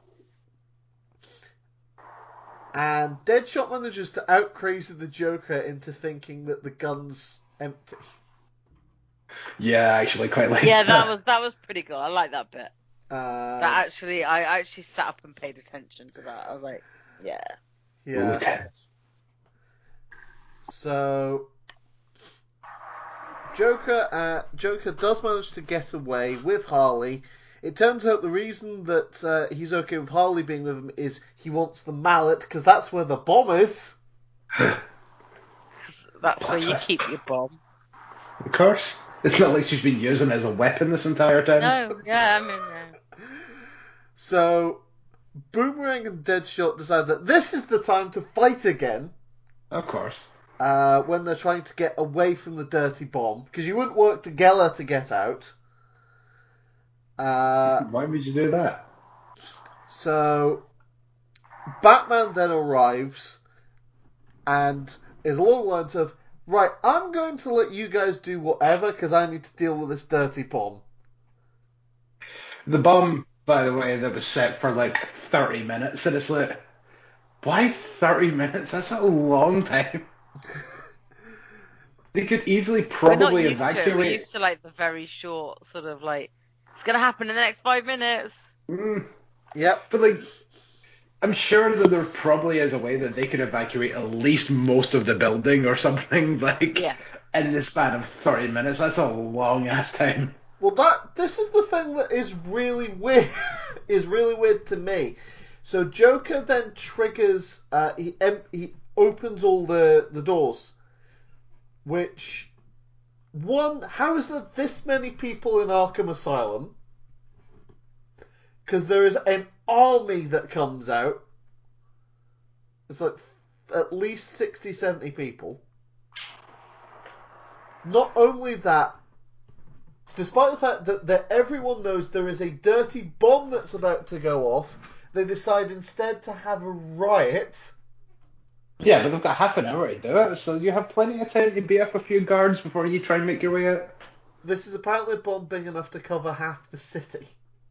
And Deadshot manages to out crazy the Joker into thinking that the gun's empty. Yeah, I actually quite like Yeah, that. that was that was pretty good. I like that bit. Um, That actually, I actually sat up and paid attention to that. I was like, yeah. yeah. Ooh, tense. So Joker, uh, Joker does manage to get away with Harley. It turns out the reason that uh, he's okay with Harley being with him is he wants the mallet because that's where the bomb is. 'Cause that's where you Plot keep twist. your bomb. Of course. It's not like she's been using it as a weapon this entire time. No, yeah, I mean, yeah. So Boomerang and Deadshot decide that this is the time to fight again. Of course. Uh, when they're trying to get away from the dirty bomb, because you wouldn't work together to get out. Uh, Why would you do that? So, Batman then arrives and is along the lines of, right, I'm going to let you guys do whatever because I need to deal with this dirty bomb. The bomb, by the way, that was set for like thirty minutes, and it's like, why thirty minutes? That's a long time. They could easily We're not probably used to it. We're evacuate. used to like the very short sort of like it's gonna happen in the next five minutes. Mm, Yep. but like, I'm sure that there probably is a way that they could evacuate at least most of the building or something like Yeah. in the span of thirty minutes. That's a long ass time. Well, that this is the thing that is really weird. is really weird to me. So Joker then triggers. Uh, he em- he opens all the the doors. Which, one, how is there this many people in Arkham Asylum? Because there is an army that comes out. It's like f- at least sixty, seventy people. Not only that, despite the fact that, that everyone knows there is a dirty bomb that's about to go off, they decide instead to have a riot. Yeah, but they've got half an hour to do it, so you have plenty of time to beat up a few guards before you try and make your way out. This is apparently a bomb big enough to cover half the city.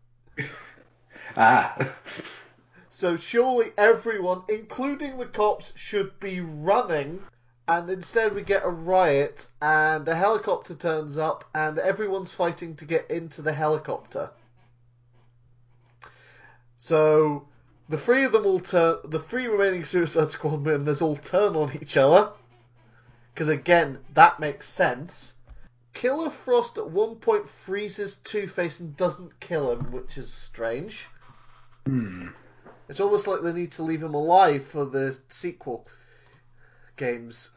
Ah. So surely everyone, including the cops, should be running, and instead we get a riot, and a helicopter turns up, and everyone's fighting to get into the helicopter. So the three of them all turn, the three remaining Suicide Squad members all turn on each other, because again, that makes sense. Killer Frost at one point freezes Two-Face and doesn't kill him, which is strange. Hmm. It's almost like they need to leave him alive for the sequel games.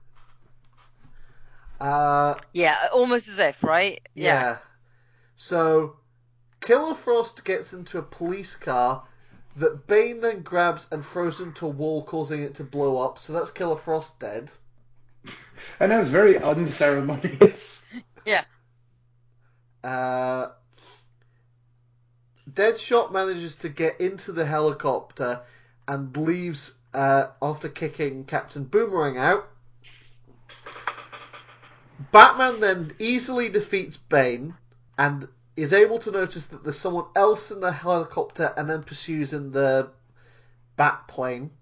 uh, Yeah, almost as if, right? yeah. So, Killer Frost gets into a police car that Bane then grabs and throws into a wall, causing it to blow up. So that's Killer Frost dead. I know, it's very unceremonious. Yeah. Uh, Deadshot manages to get into the helicopter and leaves uh, after kicking Captain Boomerang out. Batman then easily defeats Bane and is able to notice that there's someone else in the helicopter and then pursues in the bat plane.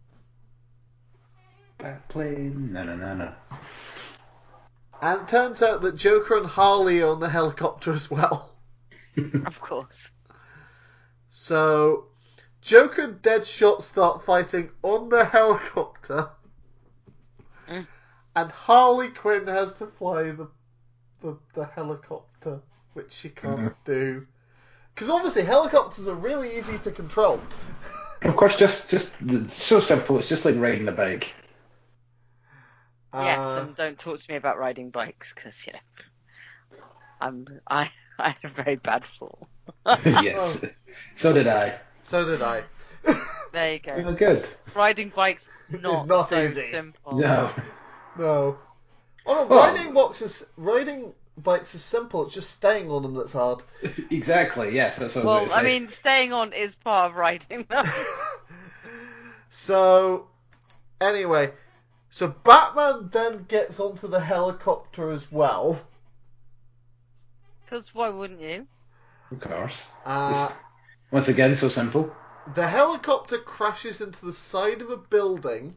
Bat plane, no, no, no, no. And it turns out that Joker and Harley are on the helicopter as well. Of course. So, Joker and Deadshot start fighting on the helicopter. Mm. And Harley Quinn has to fly the the, the helicopter, which she can't Mhm. do. Because obviously helicopters are really easy to control. Of course, just, just, it's so simple, it's just like riding a bike. Yes, Uh, and don't talk to me about riding bikes because you know I'm I I had a very bad fall. Yes, so did I. So did I. There you go. Oh, good. Riding bikes not, It's not so easy. simple. No. No. Oh no, Well- riding bikes is riding bikes is simple. It's just staying on them that's hard. Exactly, yes, that's what I was Well, going to I say. mean, staying on is part of riding them. So, anyway, so Batman then gets onto the helicopter as well. Because why wouldn't you? Of course. Uh, It's, once again, so simple. the helicopter crashes into the side of a building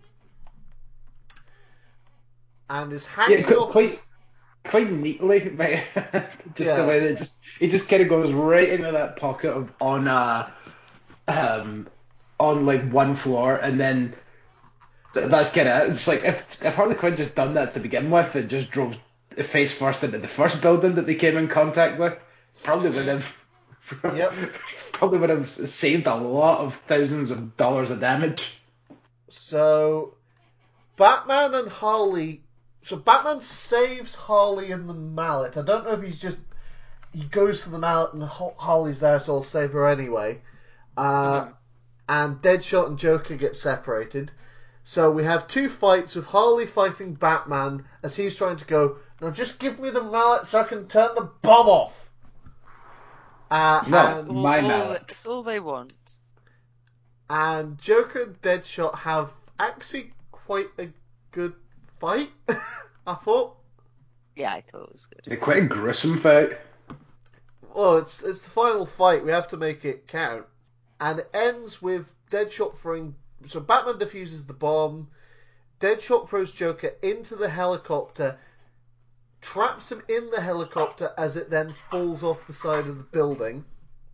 and is hanging Yeah, quite, off. quite, quite neatly, right? just Yeah. the way that it just it just kind of goes right into that pocket of on a um on like one floor, and then th- that's kind of it's like if if Harley Quinn just done that to begin with, it just drove face first into the first building that they came in contact with, probably would have. Yep. Probably would have saved a lot of thousands of dollars of damage. So, Batman and Harley. So Batman saves Harley in the mallet. I don't know if he's just he goes for the mallet and Harley's there, so I'll save her anyway. Uh, Mhm. and Deadshot and Joker get separated. So we have two fights with Harley fighting Batman as he's trying to go, "Now just give me the mallet so I can turn the bomb off." Uh, No, and, it's my all, mallet. It's all they want. and Joker and Deadshot have actually quite a good fight, I thought. Yeah, I thought it was good. They're quite a gruesome fight. Well, it's it's the final fight. We have to make it count. And it ends with Deadshot throwing... So Batman defuses the bomb. Deadshot throws Joker into the helicopter, traps him in the helicopter as it then falls off the side of the building.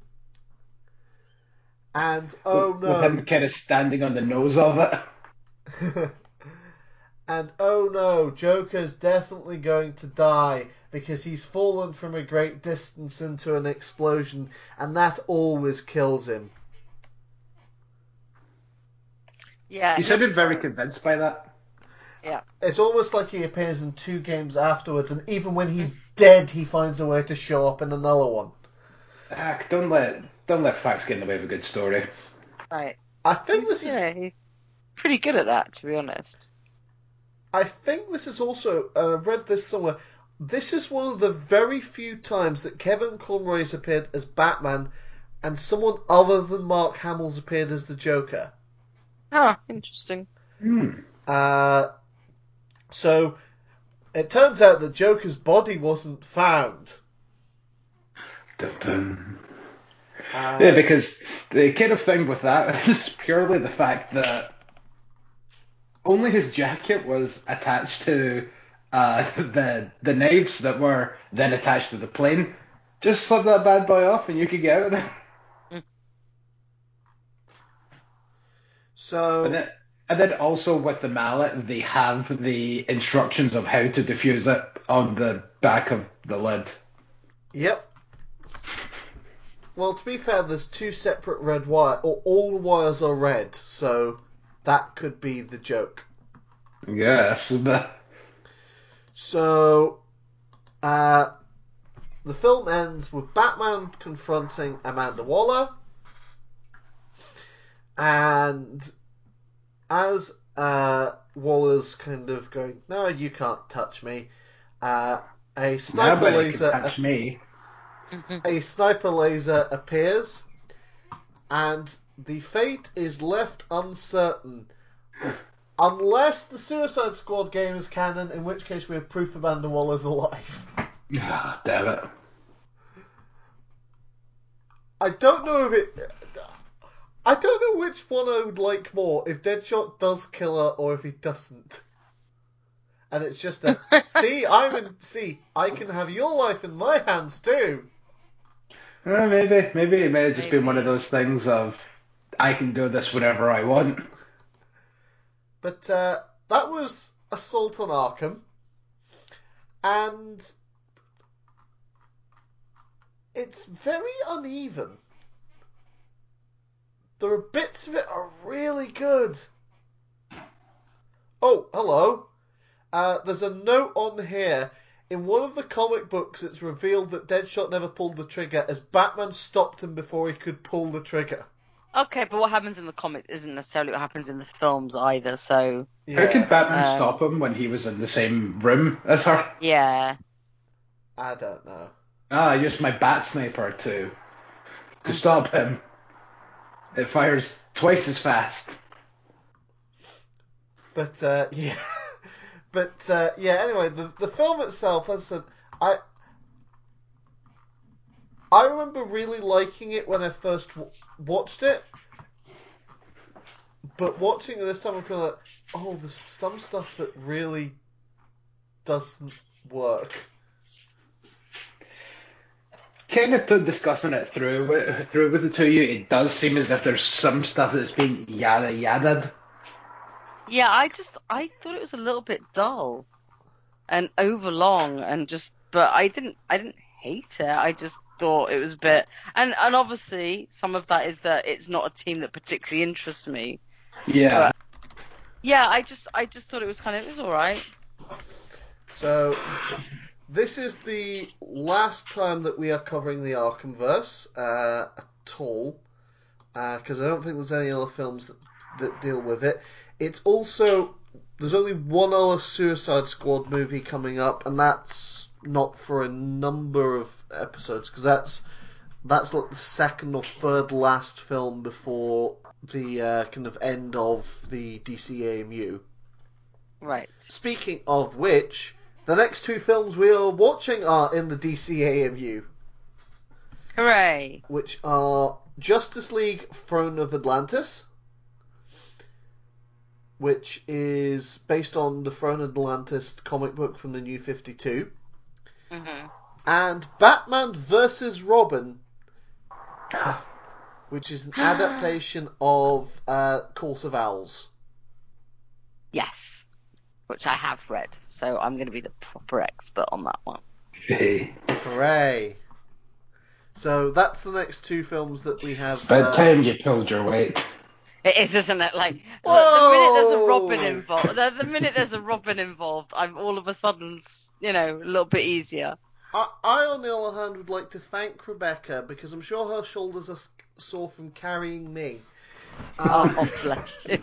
And, oh with, no... With him kind of standing on the nose of it. And, oh no, Joker's definitely going to die because he's fallen from a great distance into an explosion, and that always kills him. Yeah, You sounded very convinced by that. Yeah. It's almost like he appears in two games afterwards, and even when he's dead, he finds a way to show up in another one. Ah, don't let don't let facts get in the way of a good story. Right. I think He's, this is. yeah, he's pretty good at that, to be honest. I think this is also. Uh, I've read this somewhere. This is one of the very few times that Kevin Conroy has appeared as Batman, and someone other than Mark Hamill's appeared as the Joker. Ah, interesting. Hmm. Uh, so it turns out that Joker's body wasn't found. Dun, dun. Uh, Yeah, because the kind of thing with that is purely the fact that only his jacket was attached to uh, the the knives that were then attached to the plane. Just slip that bad boy off and you could get out of there. So And then, and then also with the mallet, they have the instructions of how to defuse it on the back of the lid. Yep. Well, to be fair, there's two separate red wires, or all the wires are red, so that could be the joke. Yes, but So, uh, the film ends with Batman confronting Amanda Waller, and as uh, Waller's kind of going, "No, you can't touch me," uh, a sniper nobody laser. can touch me. A sniper laser appears, and the fate is left uncertain. Unless the Suicide Squad game is canon, in which case we have proof Amanda Waller's alive. Ah, damn it. I don't know if it... I don't know which one I would like more, if Deadshot does kill her or if he doesn't. And it's just a, see, I'm in, see, I can have your life in my hands too. Uh, maybe, maybe it may have just Maybe. been one of those things of I can do this whenever I want. But uh, that was Assault on Arkham. And it's very uneven. There are bits of it are really good. Oh, hello. Uh, there's a note on here. In one of the comic books, it's revealed that Deadshot never pulled the trigger as Batman stopped him before he could pull the trigger. Okay, but what happens in the comics isn't necessarily what happens in the films either, so... Yeah, How could Batman um, stop him when he was in the same room as her? Yeah. I don't know. Ah, I used my bat sniper to to stop him. It fires twice as fast. But, uh, yeah. But, uh, yeah, anyway, the, the film itself, as I said, I... I remember really liking it when I first w- watched it, but watching it this time I'm kind of like, oh, there's some stuff that really doesn't work. Kind of to discussing it through with, through with the two of you, it does seem as if there's some stuff that's being yada yadaed. Yeah, I just, I thought it was a little bit dull and overlong and just, but I didn't, I didn't hate it. I just thought it was a bit, and, and obviously some of that is that it's not a team that particularly interests me. Yeah. But yeah, I just, I just thought it was kind of, it was all right. So, this is the last time that we are covering the Arkhamverse uh, at all. because uh, I don't think there's any other films that, that deal with it. It's also, there's only one other Suicide Squad movie coming up, and that's not for a number of episodes, because that's that's like the second or third last film before the uh, kind of end of the D C A M U. Right. Speaking of which, the next two films we are watching are in the D C A M U. Hooray. Which are Justice League Throne of Atlantis, which is based on the Throne of Atlantis comic book from the New fifty-two, Mm-hmm. and Batman versus Robin, which is an adaptation of uh, Court of Owls. Yes, which I have read, so I'm going to be the proper expert on that one. Hey. Hooray! So that's the next two films that we have. It's about uh, time you pulled your weight. It is, isn't it? Like, Whoa! look, the minute there's a Robin involved, the, the minute there's a Robin involved, I'm all of a sudden, you know, a little bit easier. I, I, on the other hand, would like to thank Rebecca, because I'm sure her shoulders are sore from carrying me. Uh, Oh, bless you.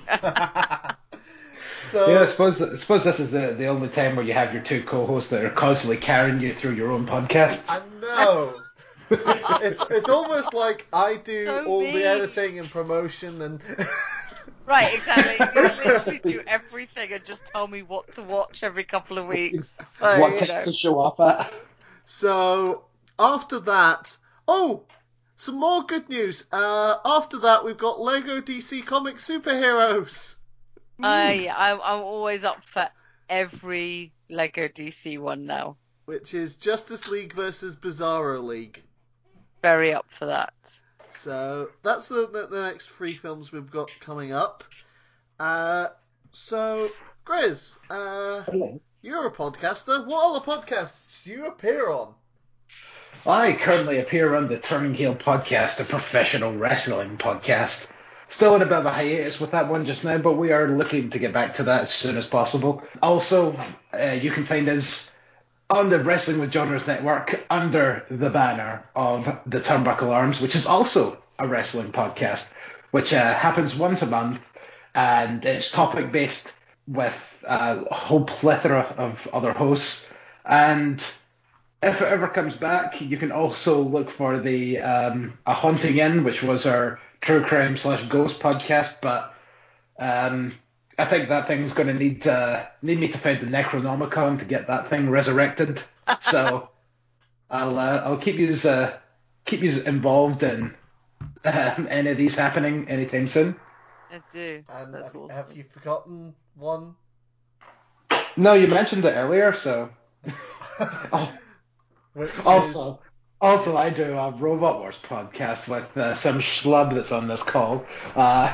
so, Yeah, I suppose I suppose this is the, the only time where you have your two co-hosts that are constantly carrying you through your own podcasts. I know. it's it's almost like I do So all mean. the editing and promotion and. Right, exactly. You literally do everything and just tell me what to watch every couple of weeks. So, what you time know. to show up at? So after that, oh, some more good news. Uh, after that, we've got Lego D C Comics superheroes. I, I'm, I'm always up for every Lego D C one now. Which is Justice League versus Bizarro League. Very up for that. So that's the, the, the next three films we've got coming up. Uh, so, Grizz, uh, you're a podcaster. What other podcasts do you appear on? I currently appear on the Turning Heel podcast, a professional wrestling podcast. Still in a bit of a hiatus with that one just now, but we are looking to get back to that as soon as possible. Also, uh, you can find us on the Wrestling with Genres Network under the banner of the Turnbuckle Arms, which is also a wrestling podcast, which uh, happens once a month, and it's topic based with a whole plethora of other hosts. And if it ever comes back, you can also look for the um, A Haunting Inn, which was our true crime slash ghost podcast, but um, I think that thing's going to need uh, need me to find the Necronomicon to get that thing resurrected. So I'll uh, I'll keep you uh, keep you involved in um, any of these happening anytime soon. I do. And That's have, awesome. have you forgotten one? No, you mentioned it earlier, so. oh, Which also, is... also, I do a Robot Wars podcast with uh, some schlub that's on this call, uh,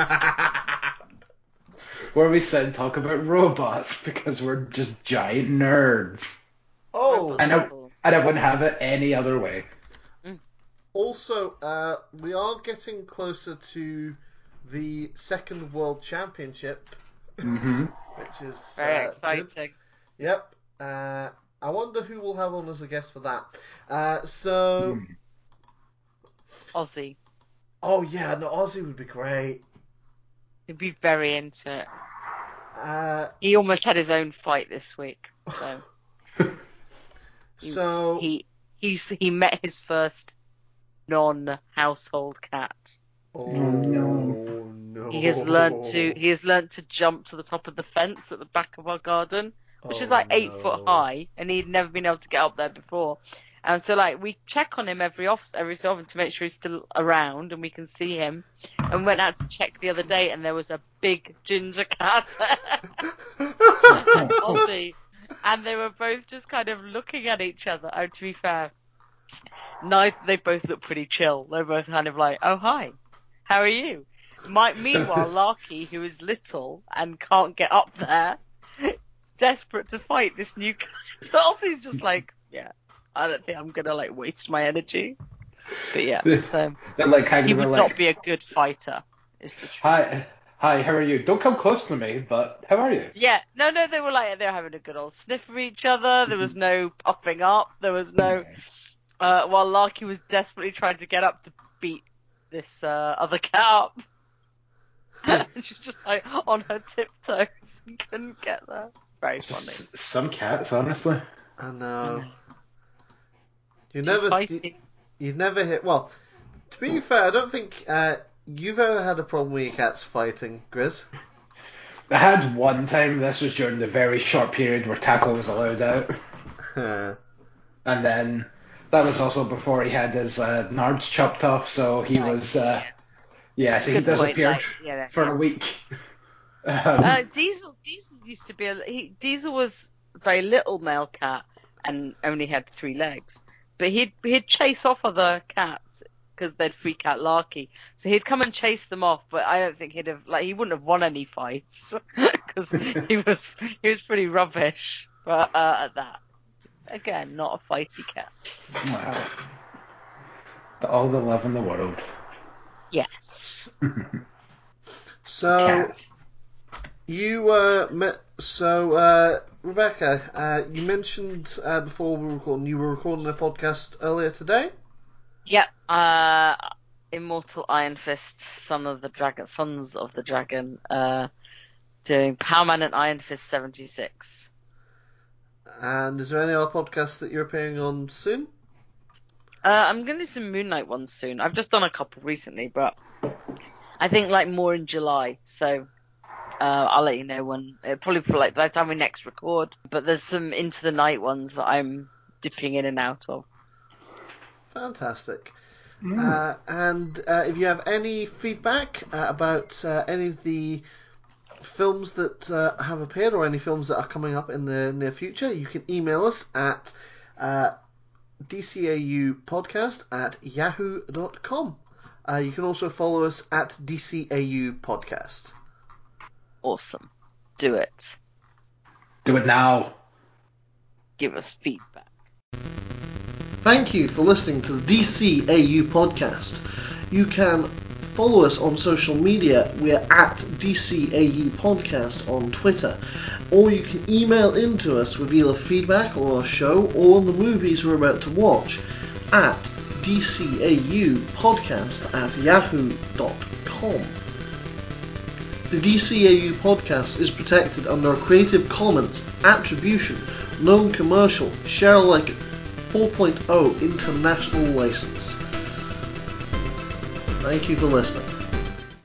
where we sit and talk about robots because we're just giant nerds. Oh, And I, and I wouldn't have it any other way. also, uh, we are getting closer to the second World Championship, Mm-hmm. which is Very uh, exciting. good. Yep. Uh, I wonder who we'll have on as a guest for that. Uh, so, Mm. Aussie. oh yeah, no, Aussie would be great. He'd be very into it. Uh, He almost had his own fight this week. So he, so he he's he met his first non-household cat. oh no. no, He has learnt to he has learnt to jump to the top of the fence at the back of our garden, which Oh, is like eight no. foot high, and he'd never been able to get up there before. And so like we check on him every off every so often to make sure he's still around and we can see him. And we went out to check the other day, and there was a big ginger cat there, Aussie, and they were both just kind of looking at each other. Oh, to be fair, neither they both look pretty chill. They're both kind of like, oh hi, how are you? My, meanwhile, Larky, who is little and can't get up there, is desperate to fight this new cat. So Aussie's just like, yeah, I don't think I'm gonna like waste my energy. But yeah, so They're like hanging he around would like, not be a good fighter, is the truth. hi, hi, how are you? Don't come close to me, but how are you? Yeah, no, no, they were like, they were having a good old sniff of each other. There was no puffing up. There was no, uh, while Larky was desperately trying to get up to beat this uh, other cat up. And she was just like on her tiptoes and couldn't get there. Very funny. Just some cats, honestly. I know. You She's never, you, fighting. you'd never hit. Well, to be fair, I don't think uh, you've ever had a problem with your cats fighting, Grizz. I had one time. This was during the very short period where Taco was allowed out, Huh. and then that was also before he had his uh, nards chopped off. So he Right, was, uh, yeah. yeah. So he Good point, disappeared like, yeah, for yeah. a week. Um, Uh, Diesel Diesel used to be a he, Diesel was a very little male cat and only had three legs, but he'd he'd chase off other cats because they'd freak out Larky. So he'd come and chase them off, but I don't think he'd have like he wouldn't have won any fights because he was he was pretty rubbish. But uh, at that, again, not a fighty cat. all the love in the world. Yes. So Cats. you uh, met. So uh, Rebecca, uh, you mentioned uh, before we were recording, you were recording a podcast earlier today. Yep. Uh, Immortal Iron Fist, Son of the Dragon, Sons of the Dragon. Uh, doing Power Man and Iron Fist seventy-six. And is there any other podcasts that you're appearing on soon? Uh, I'm going to do some Moon Knight ones soon. I've just done a couple recently, but I think like more in July. So uh, I'll let you know when. Uh, probably for like by the time we next record. But there's some Into the Night ones that I'm dipping in and out of. Fantastic. Uh, and uh, if you have any feedback uh, about uh, any of the films that uh, have appeared or any films that are coming up in the near future, you can email us at uh, dcaupodcast at yahoo dot com. Uh, you can also follow us at dcaupodcast. Awesome. Do it. Do it now. Give us feedback. Thank you for listening to the D C A U podcast. You can follow us on social media. We're at D C A U podcast on Twitter. Or you can email into us with either feedback on our show or on the movies we're about to watch at dcaupodcast at yahoo dot com. The D C A U podcast is protected under a Creative Commons Attribution, Non-Commercial, Share Alike four point oh International License. Thank you for listening.